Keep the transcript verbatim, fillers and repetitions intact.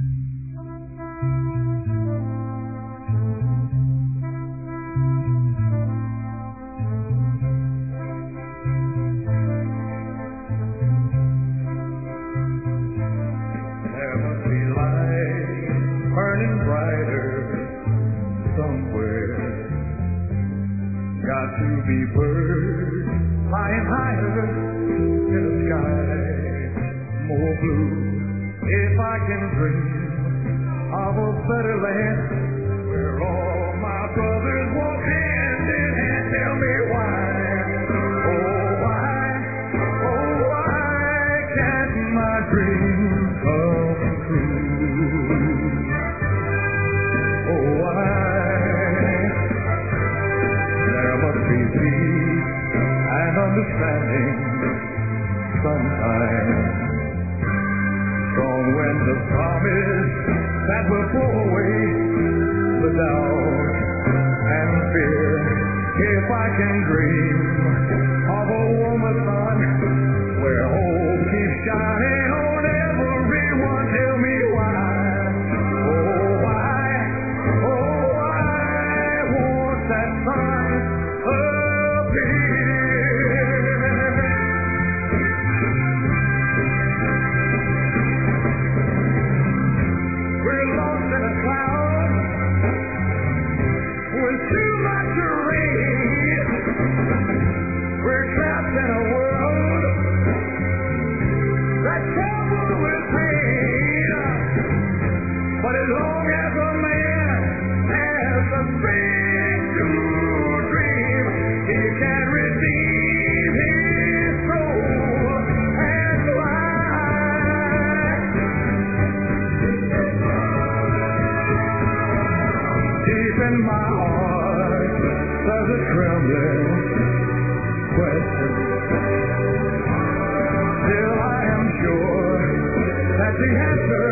There must be light burning brighter somewhere. Got to be birds flying higher in the sky, more blue. If I can dream of a better land where all my brothers walk hand in hand, tell me why, oh why, oh why can't my dream come true? Oh why? There must be peace and understanding sometime. Strong winds of promise that will blow away the doubt and fear. If I can dream of a woman sun where hope keeps shining on everyone, tell me why, oh why, oh why won't that sun appear? We're lost in a cloud with too much rain. We're trapped in a world that's troubled with pain. But as long as a man has a thing to dream, he can redeem his soul and fly. Deep in my heart, there's a trembling question. Still I am sure that the answer